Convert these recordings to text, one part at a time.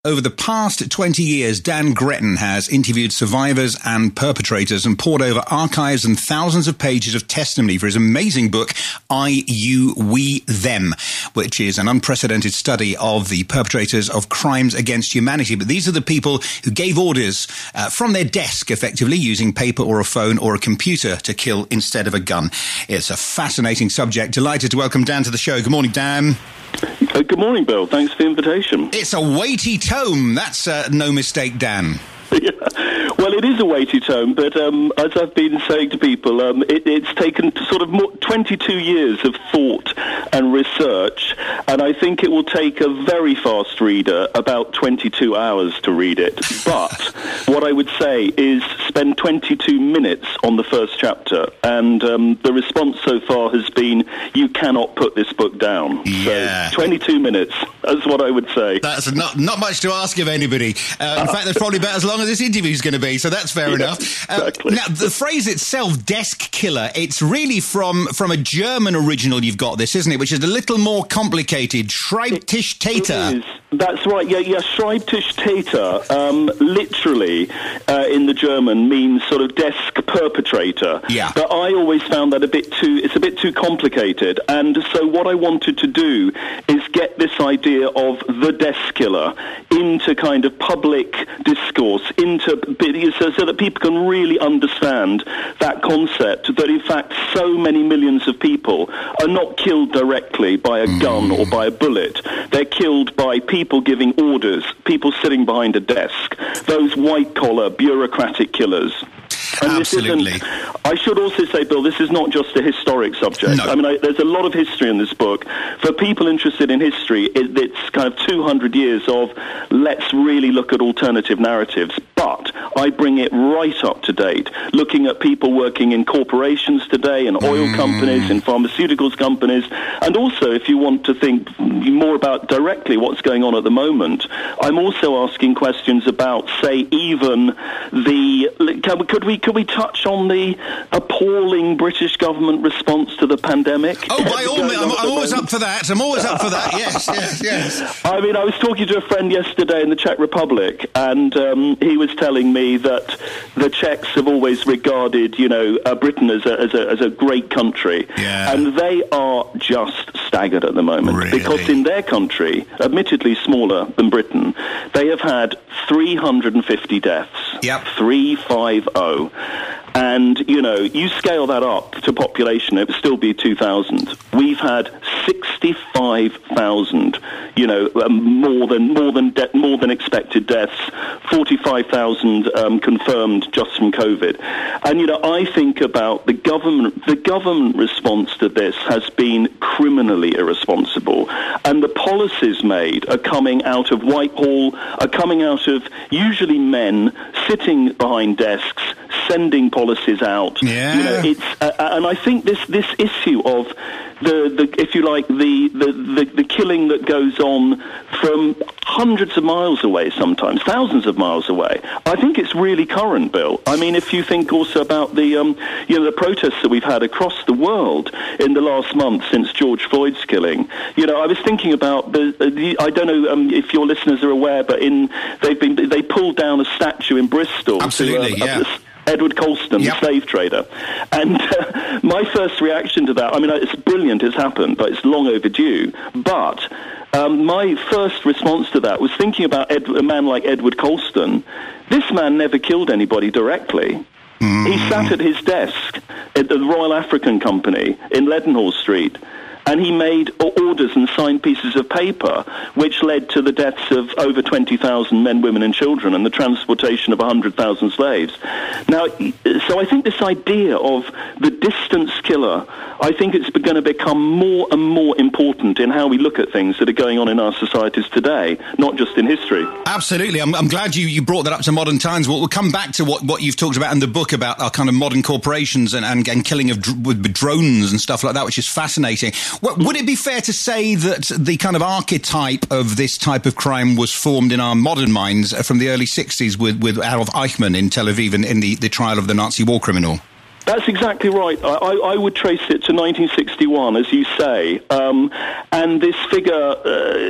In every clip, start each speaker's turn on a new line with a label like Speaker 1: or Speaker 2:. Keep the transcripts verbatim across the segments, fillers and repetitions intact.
Speaker 1: Over the past twenty years, Dan Gretton has interviewed survivors and perpetrators and poured over archives and thousands of pages of testimony for his amazing book, I, You, We, Them, which is an unprecedented study of the perpetrators of crimes against humanity. But these are the people who gave orders uh, from their desk, effectively using paper or a phone or a computer to kill instead of a gun. It's a fascinating subject. Delighted to welcome Dan to the show. Good morning, Dan.
Speaker 2: Uh, good morning, Bill. Thanks for the invitation.
Speaker 1: It's a weighty tome. That's uh, no mistake, Dan.
Speaker 2: Yeah. Well, it is a weighty tome, but um, as I've been saying to people, um, it, it's taken sort of more, twenty-two years of thought and research, and I think it will take a very fast reader about twenty-two hours to read it. But what I would say is spend twenty-two minutes on the first chapter, and um, the response so far has been, you cannot put this book down.
Speaker 1: Yeah.
Speaker 2: So twenty-two minutes, that's what I would say.
Speaker 1: That's not, not much to ask of anybody. Uh, in fact, that's probably about as long as this interview is going to be, so that's fair
Speaker 2: yeah,
Speaker 1: enough.
Speaker 2: Exactly.
Speaker 1: Uh, now, the phrase itself, desk killer, it's really from, from a German original you've got this, isn't it, which is a little more complicated. Schreibtischtäter.
Speaker 2: It is. That's right, yeah, yeah, Schreibtischtäter, um, literally, uh, in the German, means sort of desk perpetrator.
Speaker 1: Yeah.
Speaker 2: But I always found that a bit too, it's a bit too complicated, and so what I wanted to do is get this idea of the desk killer into kind of public discourse, into so, so that people can really understand that concept, that in fact so many millions of people are not killed directly by a gun or by a bullet. They're killed by people giving orders, people sitting behind a desk, those white-collar bureaucratic killers. And
Speaker 1: Absolutely.
Speaker 2: This isn't, I should also say, Bill, this is not just a historic subject.
Speaker 1: No.
Speaker 2: I mean, I, there's a lot of history in this book. For people interested in history, it, it's kind of two hundred years of let's really look at alternative narratives. But I bring it right up to date, looking at people working in corporations today, in oil mm. companies, in pharmaceuticals companies, and also, if you want to think more about directly what's going on at the moment, I'm also asking questions about, say, even the... Can, could we could we touch on the appalling British government response to the pandemic?
Speaker 1: Oh, by all means, I'm, I'm always up for that. I'm always up for that, yes, yes, yes.
Speaker 2: I mean, I was talking to a friend yesterday in the Czech Republic, and um, he was telling me that the Czechs have always regarded, you know, uh, Britain as a, as, a, as a great country.
Speaker 1: Yeah.
Speaker 2: And they are just staggered at the moment.
Speaker 1: Really?
Speaker 2: Because in their country, admittedly smaller than Britain, they have had three hundred fifty deaths.
Speaker 1: Yep.
Speaker 2: three fifty. And, you know, you scale that up to population, it would still be two thousand. We've had sixty-five thousand, you know, um, more than more than de- more than expected deaths, forty-five thousand um, confirmed just from COVID. And, you know, I think about the government, the government response to this has been criminally irresponsible. And the policies made are coming out of Whitehall, are coming out of usually men sitting behind desks, sending policies out.
Speaker 1: Yeah.
Speaker 2: You know, it's uh, and I think this this issue of the, the if you like the, the, the, the killing that goes on from hundreds of miles away, sometimes thousands of miles away, I think it's really current, Bill. I mean, if you think also about the um, you know the protests that we've had across the world in the last month since George Floyd's killing, you know, I was thinking about the, the I don't know um, if your listeners are aware, but in they've been they pulled down a statue in Bristol.
Speaker 1: Absolutely,
Speaker 2: to, uh,
Speaker 1: yeah.
Speaker 2: uh, Edward Colston,
Speaker 1: yep.
Speaker 2: the slave trader. And uh, my first reaction to that, I mean, it's brilliant, it's happened, but it's long overdue. But um, my first response to that was thinking about Ed- a man like Edward Colston. This man never killed anybody directly. Mm. He sat at his desk at the Royal African Company in Leadenhall Street, and he made orders and signed pieces of paper which led to the deaths of over twenty thousand men, women and children and the transportation of one hundred thousand slaves. Now, so I think this idea of the distance killer, I think it's going to become more and more important in how we look at things that are going on in our societies today, not just in history.
Speaker 1: Absolutely. I'm, I'm glad you, you brought that up to modern times. We'll, we'll come back to what, what you've talked about in the book about our kind of modern corporations and, and, and killing of dr- with drones and stuff like that, which is fascinating. Would it be fair to say that the kind of archetype of this type of crime was formed in our modern minds from the early sixties with, with Adolf Eichmann in Tel Aviv in, in the, the trial of the Nazi war criminal?
Speaker 2: That's exactly right. I, I, I would trace it to nineteen sixty-one, as you say. Um, and this figure, uh,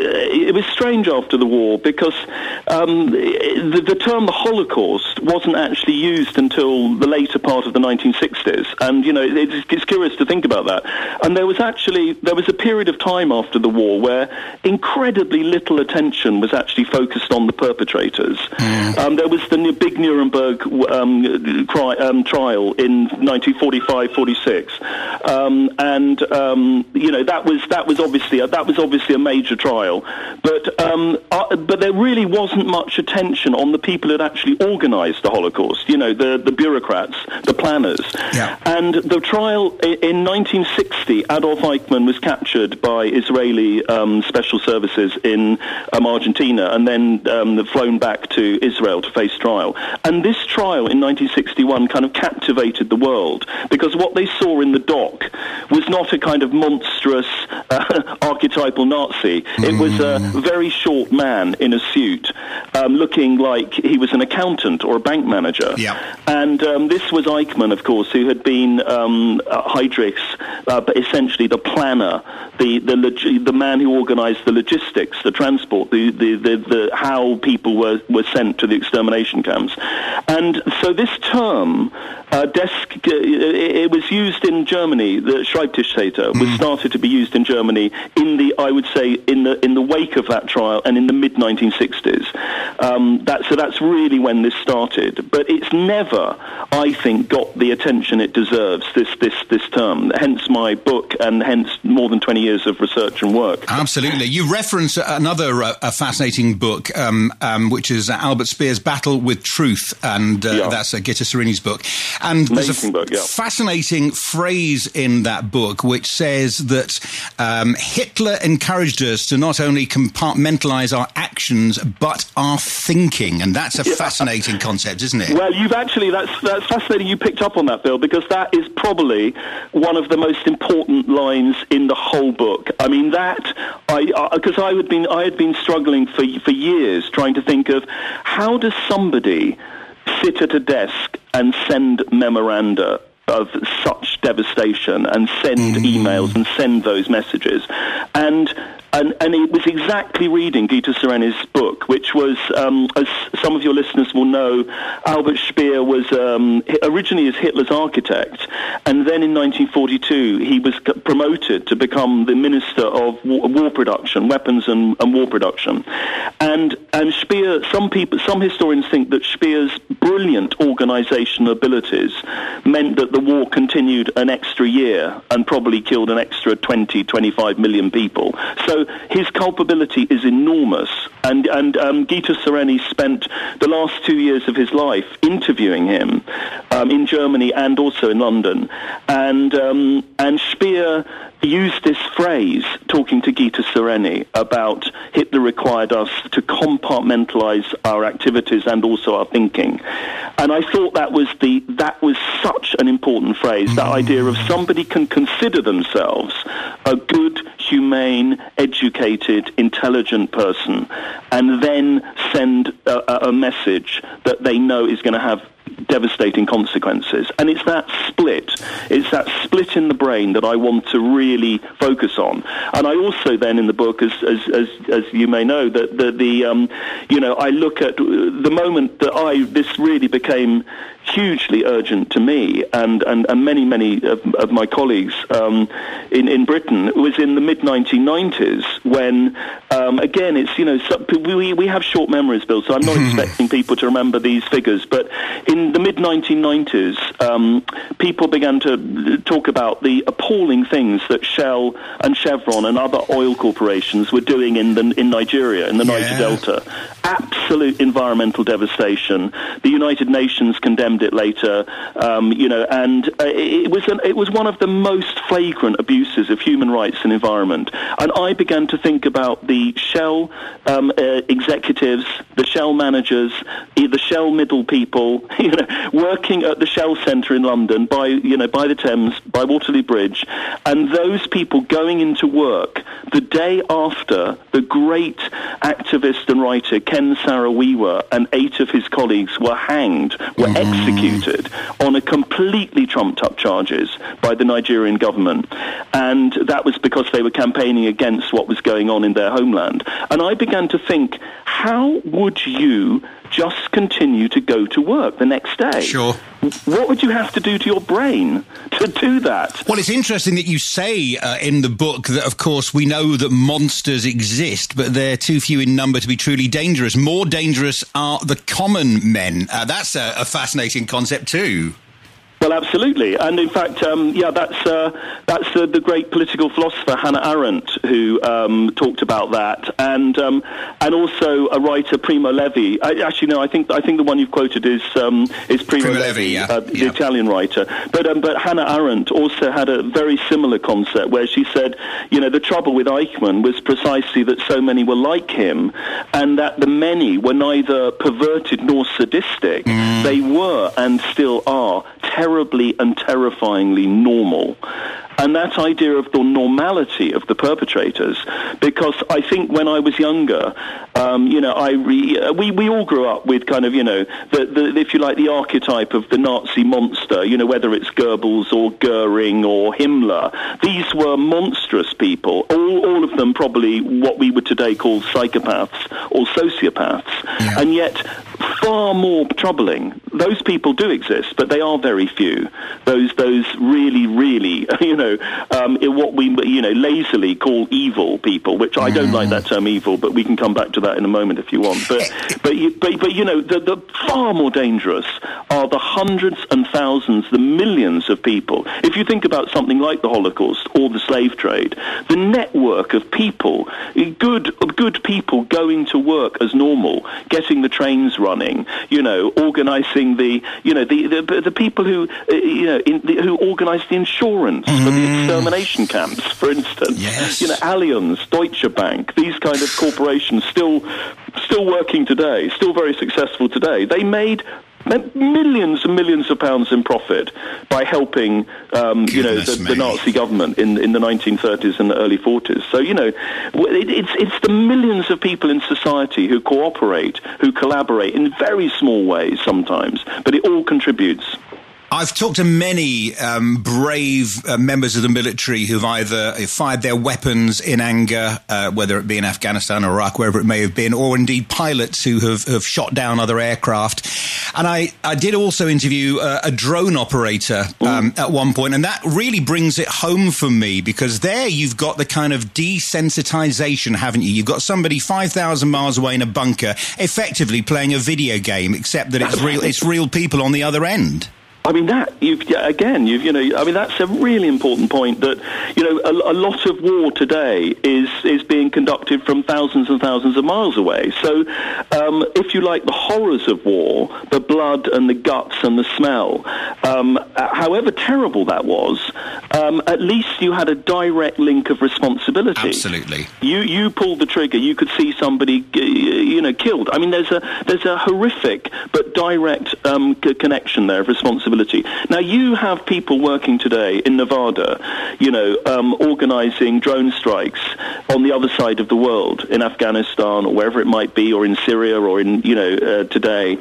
Speaker 2: it was strange after the war because um, the, the term the Holocaust wasn't actually used until the later part of the nineteen sixties. And, you know, it's, it's curious to think about that. And there was actually, there was a period of time after the war where incredibly little attention was actually focused on the perpetrators. Mm. Um, there was the big Nuremberg um, cry, um, trial in nineteen forty-five forty-six, um, and um, you know that was that was obviously a, that was obviously a major trial, but um, uh, but there really wasn't much attention on the people who had actually organised the Holocaust. You know, the the bureaucrats, the planners, yeah. And the trial in nineteen sixty, Adolf Eichmann was captured by Israeli um, special services in um, Argentina, and then um, flown back to Israel to face trial. And this trial in nineteen sixty-one kind of captivated the world, because what they saw in the dock was not a kind of monstrous uh, archetypal Nazi. It was a very short man in a suit, um, looking like he was an accountant or a bank manager. Yeah. And um, this was Eichmann, of course, who had been um, Heydrich's, uh, but essentially the planner, the the, log- the man who organised the logistics, the transport, the, the, the, the how people were, were sent to the extermination camps. And so this term, uh, desk, uh, it, it was used in Germany. The Schreibtischtäter mm. was started to be used in Germany in the, I would say, in the in the wake of that trial and in the mid nineteen sixties. Um, that, so that's really when this started. But it's never, I think, got the attention it deserves, this this this term. Hence my book, and hence more than twenty years of research and work.
Speaker 1: Absolutely. You reference another uh, a fascinating book, um, um, which is Albert Speer's Battle with Truth, and uh, yeah. that's uh, Gitta Sereni's book. And
Speaker 2: Amazing
Speaker 1: there's a
Speaker 2: book, yeah.
Speaker 1: fascinating phrase in that book which says that um, Hitler encouraged us to not only compartmentalise our actions but our thinking, and that's a yeah. fascinating concept, isn't it?
Speaker 2: Well, you've actually, that's that's fascinating you picked up on that, Bill, because that is probably one of the most important lines in the whole book. I mean, that, I because I, I had been I had been struggling for for years trying to think of how does somebody sit at a desk and send memoranda of such devastation and send mm. emails and send those messages. And And, and it was exactly reading Gitta Sereni's book, which was, um, as some of your listeners will know, Albert Speer was um, originally as Hitler's architect, and then in nineteen forty-two he was promoted to become the Minister of War, war Production, Weapons and, and War Production. And and Speer, some people, some historians think that Speer's brilliant organisational abilities meant that the war continued an extra year and probably killed an extra twenty, twenty-five million people. So his culpability is enormous, and and um, Gitta Sereni spent the last two years of his life interviewing him um, in Germany and also in London, and um, and Speer used this phrase talking to Gitta Sereni about Hitler required us to compartmentalize our activities and also our thinking. And I thought that was the that was such an important phrase, that idea of somebody can consider themselves a good, humane, educated, intelligent person, and then send a, a message that they know is going to have devastating consequences. And it's that split, it's that split in the brain that I want to really focus on. And I also then in the book, as as as, as you may know, that the, the um, you know, I look at the moment that I this really became hugely urgent to me and, and, and many, many of, of my colleagues um, in, in Britain. It was in the mid nineteen nineties when, um, again, it's, you know, so, we, we have short memories, Bill, so I'm not expecting people to remember these figures, but in the mid nineteen nineties, um, people began to talk about the appalling things that Shell and Chevron and other oil corporations were doing in the, in Nigeria, in the yeah. Niger Delta. Absolute environmental devastation. The United Nations condemned it later, um, you know, and uh, it was an, it was one of the most flagrant abuses of human rights and environment. And I began to think about the Shell um, uh, executives, the Shell managers, the Shell middle people, you know, working at the Shell Centre in London by, you know, by the Thames, by Waterloo Bridge, and those people going into work the day after the great activist and writer Ken Ken Saro-Wiwa and eight of his colleagues were hanged, were mm. executed on a completely trumped-up charges by the Nigerian government. And that was because they were campaigning against what was going on in their homeland. And I began to think, how would you just continue to go to work the next day?
Speaker 1: Sure.
Speaker 2: What would you have to do to your brain to do that?
Speaker 1: Well, it's interesting that you say uh, in the book that, of course, we know that monsters exist, but they're too few in number to be truly dangerous. More dangerous are the common men. Uh, that's a, a fascinating concept too.
Speaker 2: Well, absolutely, and in fact, um, yeah, that's uh, that's uh, the great political philosopher Hannah Arendt who um, talked about that, and um, and also a writer, Primo Levi. I, actually, no, I think I think the one you've quoted is um, is Primo,
Speaker 1: Primo
Speaker 2: Levi,
Speaker 1: Levi yeah.
Speaker 2: Uh, the
Speaker 1: yeah.
Speaker 2: Italian writer. But um, but Hannah Arendt also had a very similar concept where she said, you know, the trouble with Eichmann was precisely that so many were like him, and that the many were neither perverted nor sadistic. Mm. They were and still are terribly and terrifyingly normal. And that idea of the normality of the perpetrators, because I think when I was younger, um, you know, I re- we we all grew up with kind of, you know, the, the if you like, the archetype of the Nazi monster, you know, whether it's Goebbels or Goering or Himmler. These were monstrous people, all all of them probably what we would today call psychopaths or sociopaths, yeah. and yet far more troubling. Those people do exist, but they are very few. Those those really, really, you know, um, in what we, you know, lazily call evil people, which I don't mm. like that term evil, but we can come back to that in a moment if you want. But, but, you, but, but you know, the, the far more dangerous are the hundreds and thousands, the millions of people. If you think about something like the Holocaust or the slave trade, the network of people, good, good people going to work as normal, getting the trains running, you know, organising the, you know, the the, the people who, uh, you know, in the, who organise the insurance mm. for the extermination camps, for instance.
Speaker 1: Yes.
Speaker 2: You know, Allianz, Deutsche Bank, these kind of corporations still, still working today, still very successful today. They made millions and millions of pounds in profit by helping, um, you know, the, the Nazi government in in the nineteen thirties and the early forties. So, you know, it, it's it's the millions of people in society who cooperate, who collaborate in very small ways sometimes, but it all contributes.
Speaker 1: I've talked to many um, brave uh, members of the military who've either fired their weapons in anger, uh, whether it be in Afghanistan or Iraq, wherever it may have been, or indeed pilots who have, have shot down other aircraft. And I, I did also interview uh, a drone operator um, at one point, and that really brings it home for me, because there you've got the kind of desensitization, haven't you? You've got somebody five thousand miles away in a bunker effectively playing a video game, except that it's real, it's real people on the other end.
Speaker 2: I mean, that, you've, again, you've, you know, I mean, that's a really important point that, you know, a, a lot of war today is, is being conducted from thousands and thousands of miles away. So, um, if you like, the horrors of war, the blood and the guts and the smell, um, however terrible that was, um, at least you had a direct link of responsibility.
Speaker 1: Absolutely.
Speaker 2: You, you pulled the trigger, you could see somebody, you know, killed. I mean, there's a, there's a horrific but direct um, connection there of responsibility. Now, you have people working today in Nevada, you know, um, organising drone strikes on the other side of the world, in Afghanistan or wherever it might be, or in Syria or in, you know, uh, today.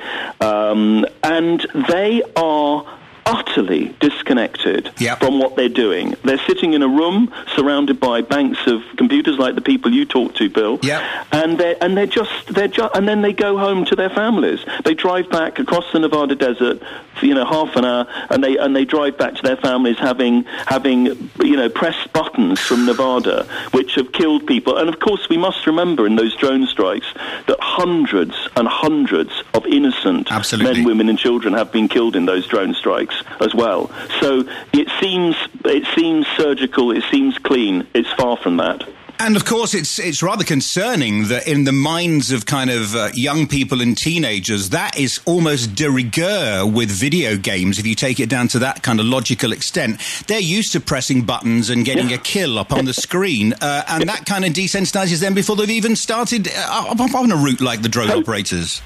Speaker 2: Um, and they are utterly disconnected
Speaker 1: yep.
Speaker 2: from what they're doing. They're sitting in a room surrounded by banks of computers like the people you talk to, Bill.
Speaker 1: Yep.
Speaker 2: And they're and they're just they're just and then they go home to their families. They drive back across the Nevada desert for, you know, half an hour, and they and they drive back to their families having having you know pressed buttons from Nevada which have killed people. And of course, we must remember in those drone strikes that hundreds and hundreds of innocent
Speaker 1: Absolutely.
Speaker 2: men, women, and children have been killed in those drone strikes as well. So it seems it seems surgical, it seems clean. It's far from that.
Speaker 1: And of course, it's it's rather concerning that in the minds of kind of uh, young people and teenagers, that is almost de rigueur with video games. If you take it down to that kind of logical extent, they're used to pressing buttons and getting yeah. a kill up on the screen, uh, and that kind of desensitizes them before they've even started uh, up on a route like the drone
Speaker 2: so,
Speaker 1: operators.
Speaker 2: Totally.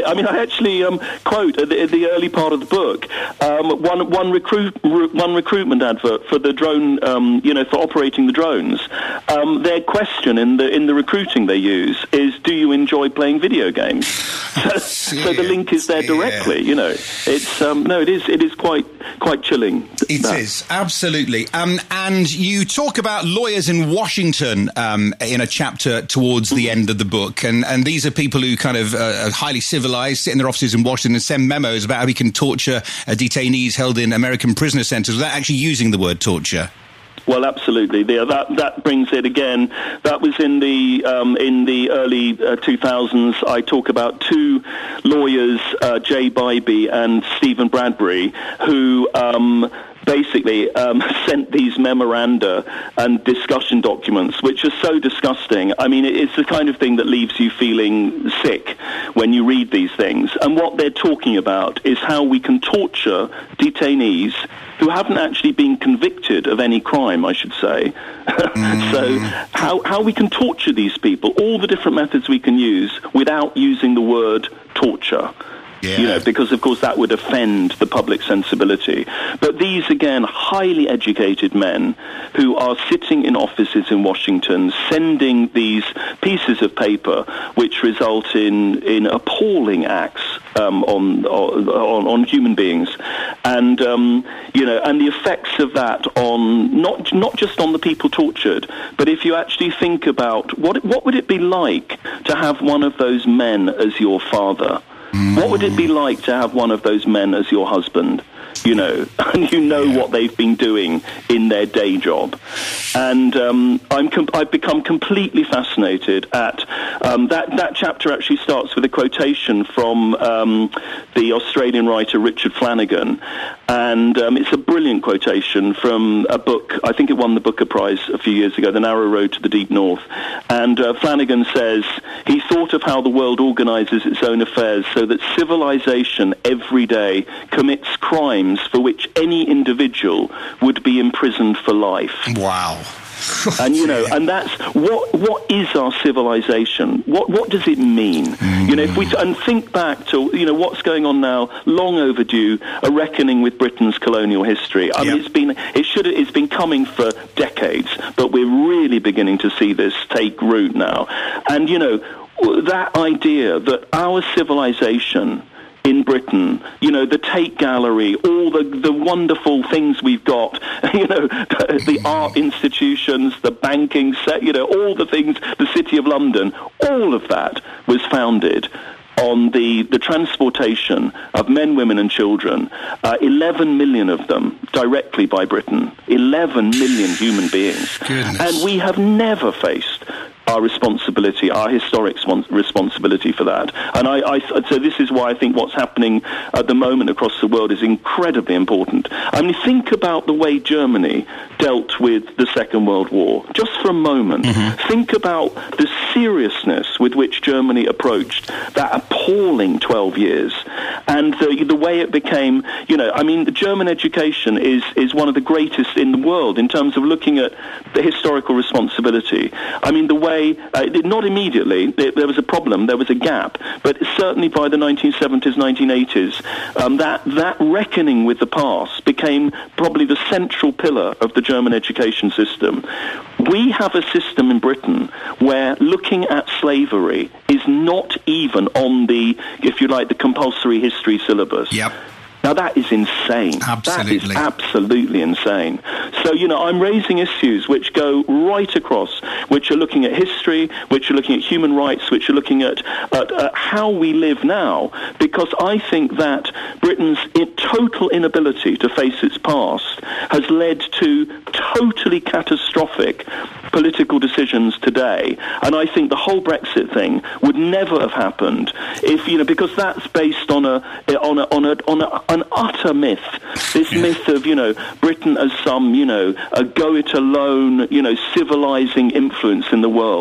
Speaker 2: absolutely. I mean, I actually um, quote at the, at the early part of the book um, one one recruit re, one recruitment advert for the drone, um, you know, for operating the drones. Um, their question in the in the recruiting they use is, "Do you enjoy playing video games?" So, so the link is there directly. You know, it's um, no, it is it is quite quite chilling.
Speaker 1: It
Speaker 2: that.
Speaker 1: is absolutely. Um, and you talk about lawyers in Washington um, in a chapter towards the end of the book, and and these are people who kind of uh, are highly civilized, sit in their offices in Washington and send memos about how we can torture uh, detainees held in American prisoner centers without actually using the word torture.
Speaker 2: Well, absolutely. The, that that brings it again. That was in the um, in the early uh, two thousands. I talk about two lawyers, uh, Jay Bybee and Stephen Bradbury, who um, basically um, sent these memoranda and discussion documents, which are so disgusting. I mean, it's the kind of thing that leaves you feeling sick when you read these things. And what they're talking about is how we can torture detainees who haven't actually been convicted of any crime, I should say. Mm. So how, how we can torture these people, all the different methods we can use without using the word torture. Yeah. You know, because, of course, that would offend the public sensibility. But these, again, highly educated men who are sitting in offices in Washington sending these pieces of paper which result in, in appalling acts um, on, on on human beings. And, um, you know, and the effects of that on not not just on the people tortured, but if you actually think about what what would it be like to have one of those men as your father? What would it be like to have one of those men as your husband? You know, and you know yeah. what they've been doing in their day job. And um, I'm com- I've become completely fascinated at um, that. That chapter actually starts with a quotation from um, the Australian writer Richard Flanagan, and um, it's a brilliant quotation from a book. I think it won the Booker Prize a few years ago, The Narrow Road to the Deep North. And uh, Flanagan says he thought of how the world organizes its own affairs so that civilization every day commits crimes for which any individual would be imprisoned for life.
Speaker 1: Wow.
Speaker 2: And you know, and that's what what is our civilization? What what does it mean? Mm. You know, if we and think back to you know what's going on now, long overdue, a reckoning with Britain's colonial history. I yep. mean, it's been it should it's been coming for decades, but we're really beginning to see this take root now. And you know, that idea that our civilization in Britain, you know, the Tate Gallery, all the, the wonderful things we've got, you know, the, the art institutions, the banking set, you know, all the things, the City of London, all of that was founded on the, the transportation of men, women and children, uh, eleven million of them directly by Britain, eleven million human beings.
Speaker 1: Goodness.
Speaker 2: And we have never faced our responsibility, our historic responsibility for that. And I, I, so this is why I think what's happening at the moment across the world is incredibly important. I mean, think about the way Germany dealt with the Second World War. Just for a moment, mm-hmm. think about the seriousness with which Germany approached that appalling twelve years. And the, the way it became, you know, I mean, the German education is, is one of the greatest in the world in terms of looking at the historical responsibility. I mean, the way Uh, not immediately, there was a problem, there was a gap, but certainly by the nineteen seventies, nineteen eighties, um, that, that reckoning with the past became probably the central pillar of the German education system. We have a system in Britain where looking at slavery is not even on the, if you like, the compulsory history syllabus.
Speaker 1: Yep.
Speaker 2: Now, that is insane.
Speaker 1: Absolutely.
Speaker 2: That is absolutely insane. So, you know, I'm raising issues which go right across, which are looking at history, which are looking at human rights, which are looking at, at, at how we live now, because I think that Britain's total inability to face its past has led to totally catastrophic political decisions today. And I think the whole Brexit thing would never have happened if, you know, because that's based on a, on a, on a, on a, an utter myth. This yeah. myth of, you know, Britain as some, you know, a go-it-alone, you know, civilizing influence in the world.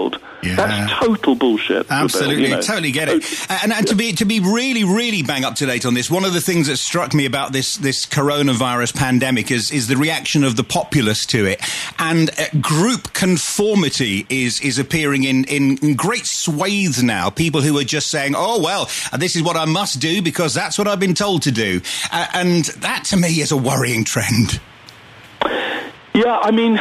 Speaker 1: Yeah.
Speaker 2: That's total bullshit.
Speaker 1: Absolutely,
Speaker 2: you know.
Speaker 1: totally get it. And, and to be to be really, really bang up to date on this, one of the things that struck me about this this coronavirus pandemic is is the reaction of the populace to it, and uh, group conformity is is appearing in, in in great swathes now. People who are just saying, "Oh well, this is what I must do because that's what I've been told to do," uh, and that to me is a worrying trend.
Speaker 2: Yeah, I mean.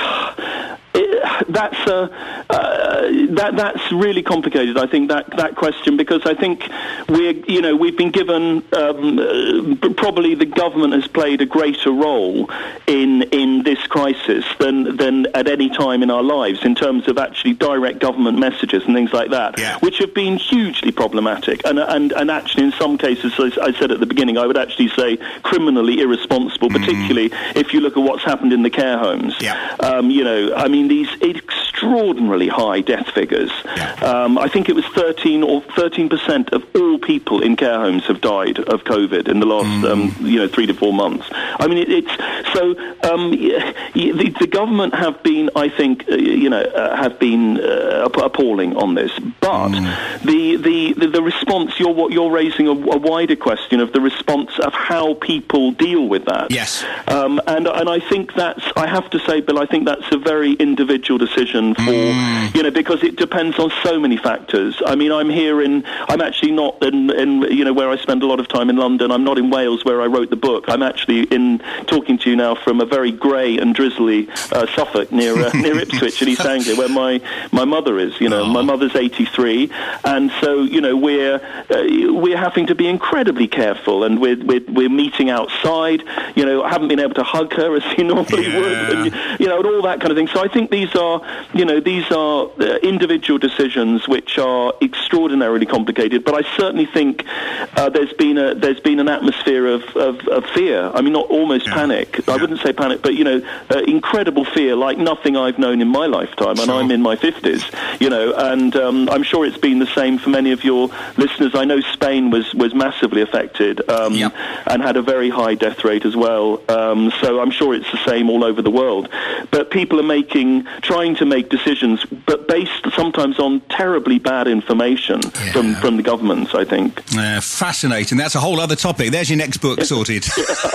Speaker 2: It, that's uh, uh, that that's really complicated. I think that, that question, because I think we're you know we've been given um, uh, probably the government has played a greater role in in this crisis than than at any time in our lives in terms of actually direct government messages and things like that,
Speaker 1: yeah.
Speaker 2: which have been hugely problematic and and and actually in some cases, as I said at the beginning, I would actually say criminally irresponsible, particularly mm. if you look at what's happened in the care homes.
Speaker 1: Yeah.
Speaker 2: Um, you know, I mean these extraordinarily high death figures. Yeah. Um, I think it was thirteen or thirteen percent of all people in care homes have died of COVID in the last, mm. um, you know, three to four months. I mean, it, it's so um, the, the government have been, I think, uh, you know, uh, have been uh, appalling on this. But mm. the, the, the the response, you're what you're raising a, a wider question of the response of how people deal with that.
Speaker 1: Yes.
Speaker 2: Um, and and I think that's, I have to say, Bill, I think that's a very individual decision for, mm. you know, because it depends on so many factors. I mean, I'm here in, I'm actually not in, in, you know, where I spend a lot of time in London. I'm not in Wales where I wrote the book. I'm actually in, talking to you now from a very grey and drizzly uh, Suffolk near uh, near Ipswich in East Anglia, where my, my mother is, you know. Oh. My mother's eighty-three, and so, you know, we're, uh, we're having to be incredibly careful, and we're, we're, we're meeting outside. You know, I haven't been able to hug her as you normally yeah. would, and, you know, and all that kind of thing. So I think these are, you know, these are uh, individual decisions which are extraordinarily complicated. But I certainly think uh, there's been a there's been an atmosphere of, of, of fear. I mean, not almost yeah. panic. Yeah. I wouldn't say panic, but you know, uh, incredible fear, like nothing I've known in my lifetime. And sure. I'm in my fifties. You know, and um, I'm sure it's been the same for many of your listeners. I know Spain was was massively affected um, yeah. and had a very high death rate as well. Um, so I'm sure it's the same all over the world. But people are making, trying to make decisions, but based sometimes on terribly bad information yeah. from, from the governments, I think.
Speaker 1: Uh, fascinating. That's a whole other topic. There's your next book sorted.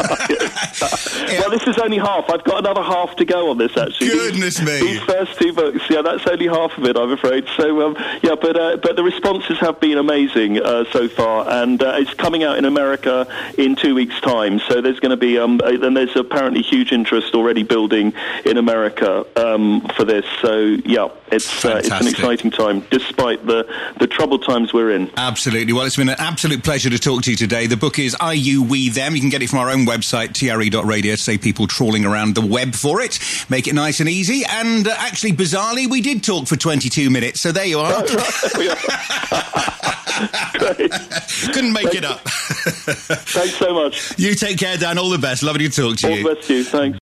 Speaker 2: yeah. Well, this is only half. I've got another half to go on this, actually.
Speaker 1: Goodness
Speaker 2: these,
Speaker 1: me.
Speaker 2: These first two books, yeah, that's only half of it, I'm afraid. So, um, yeah, but uh, but the responses have been amazing uh, so far, and uh, it's coming out in America in two weeks' time. So there's going to be, um, and there's apparently huge interest already building in America um, for this. So, yeah, it's uh, it's an exciting time, despite the, the troubled times we're in.
Speaker 1: Absolutely. Well, it's been an absolute pleasure to talk to you today. The book is I, You, We, Them. You can get it from our own website, T R E dot radio, to save people trawling around the web for it. Make it nice and easy. And uh, actually, bizarrely, we did talk for twenty-two minutes, so there you are.
Speaker 2: Great.
Speaker 1: Couldn't make
Speaker 2: Thanks.
Speaker 1: it up.
Speaker 2: Thanks so much.
Speaker 1: You take care, Dan. All the best. Lovely to talk to
Speaker 2: All
Speaker 1: you.
Speaker 2: the best to you. Thanks.